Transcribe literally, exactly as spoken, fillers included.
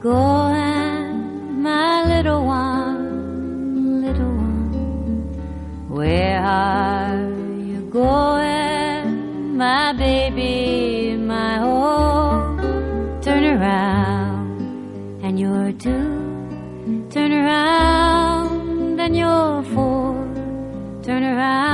going, my little one, little one? Where are you going, my baby, my oh? Turn around and you're two. Turn around and you're four. Turn around